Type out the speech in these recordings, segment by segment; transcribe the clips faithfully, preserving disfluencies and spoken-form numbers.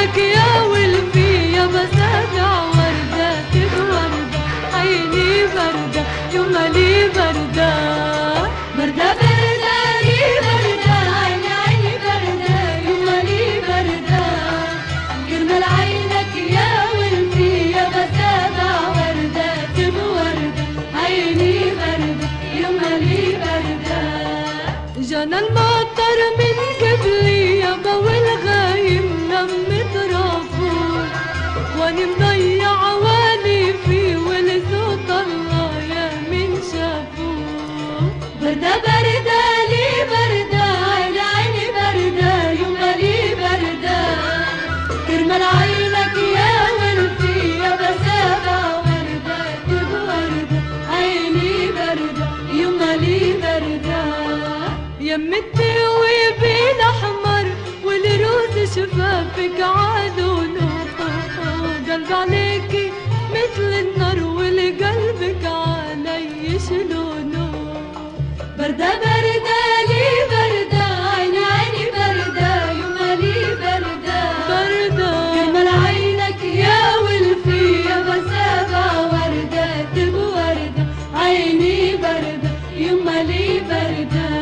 عينك يا ولفي يا بسابع وردات بوردة، عيني بردة يما لي بردة، بردة بردة لي بردة، عيني عيني بردة يما لي بردة، كرمال عينك يا ولفي يا بسابع وردات بوردة، عيني بردة يما لي بردة. جانا المطر من قبلي يابا والغايم لمت رافور، واني مضيع والي فيه ولزوط الله يا من شافوه، بردة بردة لي بردة، عيني عيني بردة يما لي بردة، كرمال عينك يا ولفي يا بسابع وردات بوردة، عيني بردة يما لي بردة، يم التوي بالاحمر والروز شفافك عادونه، قلب عليكي مثل النار والقلبك علي شلونه، بردة بردة لي بردة، عيني عيني بردة يما لي بردة، بردة كرمال عينك يا ولفي يا بسابع وردات بوردة، عيني بردة يما لي بردة.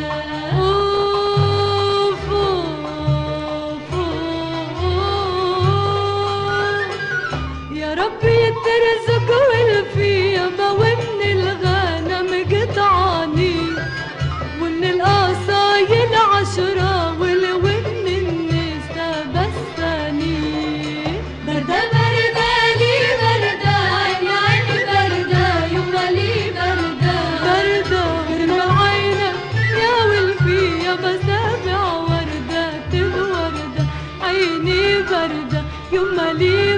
يا ربي ترزق ولفي يابا ومن الغنم قطعاني، ومن القصايل عشرة ومن النساء بساني، بردة بردة لي بردة، عيني عيني بردة يما لي بردة، بردة كرمال عينك يا ولفي يا بسابع وردات بوردة، عيني بردة يما لي